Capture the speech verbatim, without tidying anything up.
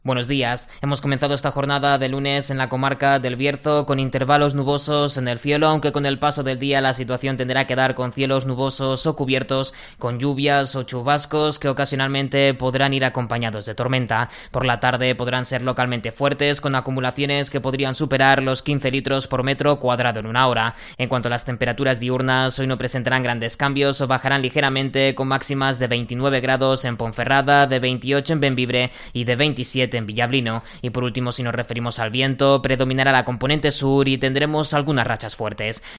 Buenos días. Hemos comenzado esta jornada de lunes en la comarca del Bierzo con intervalos nubosos en el cielo, aunque con el paso del día la situación tenderá a quedar con cielos nubosos o cubiertos, con lluvias o chubascos que ocasionalmente podrán ir acompañados de tormenta. Por la tarde podrán ser localmente fuertes, con acumulaciones que podrían superar los quince litros por metro cuadrado en una hora. En cuanto a las temperaturas diurnas, hoy no presentarán grandes cambios o bajarán ligeramente, con máximas de veintinueve grados en Ponferrada, de veintiocho en Bembibre y de veintisiete en Villablino. Y por último, si nos referimos al viento, predominará la componente sur y tendremos algunas rachas fuertes.